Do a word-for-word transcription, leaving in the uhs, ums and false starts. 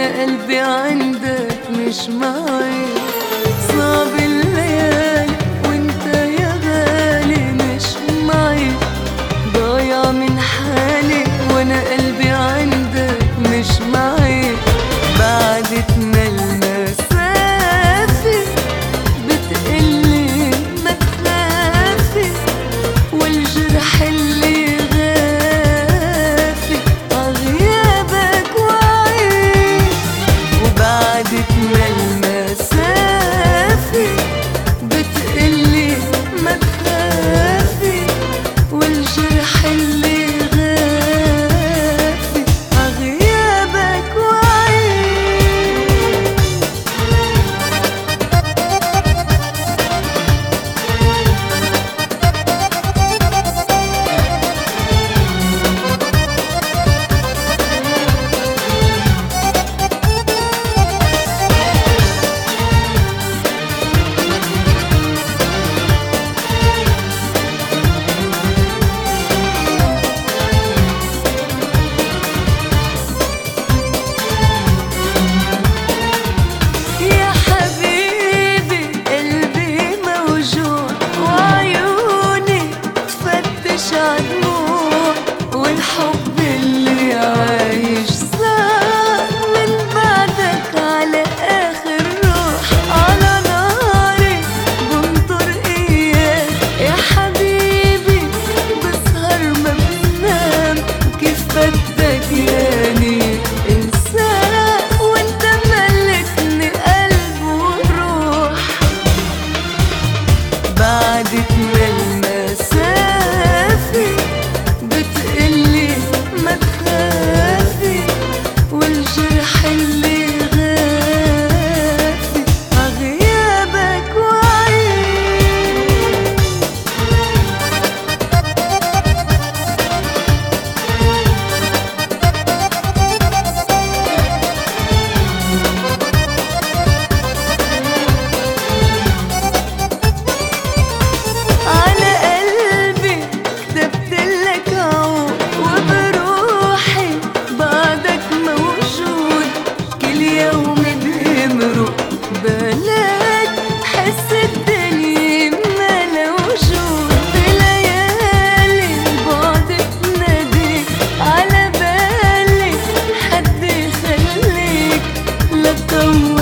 قلبي عندك مش معي. صعب الليالي وانت يا غالي مش معي، ضايع من حالي وانا قلبي عندك مش معي. بعدتنا المسافة بتقلي ما تخافي، والجرح اللي غافي عغيابك وعي. وبعدتنا المسافة بتقلي ما تخافي، والجرح اللي غافي عغيابك وعي. والحب اللي عايش صار من بعدك على آخر روح. على ناري بنطر إياك يا حبيبي، بسهر ما بنام كيف بدك ياني انساك، وانت ملكني قلب وروح. بعدتنا المسافة بتقلي ما تخافي، والجرح اللي غافي عغيابك وعي. على قلبي كتبتلك عود، وبروحي بعدك موجود. كل يوم بيمرق بلاك حس الدنيا ملا وجود. بليالي بعدك ناديك على بالي، حد يخليك لا تطول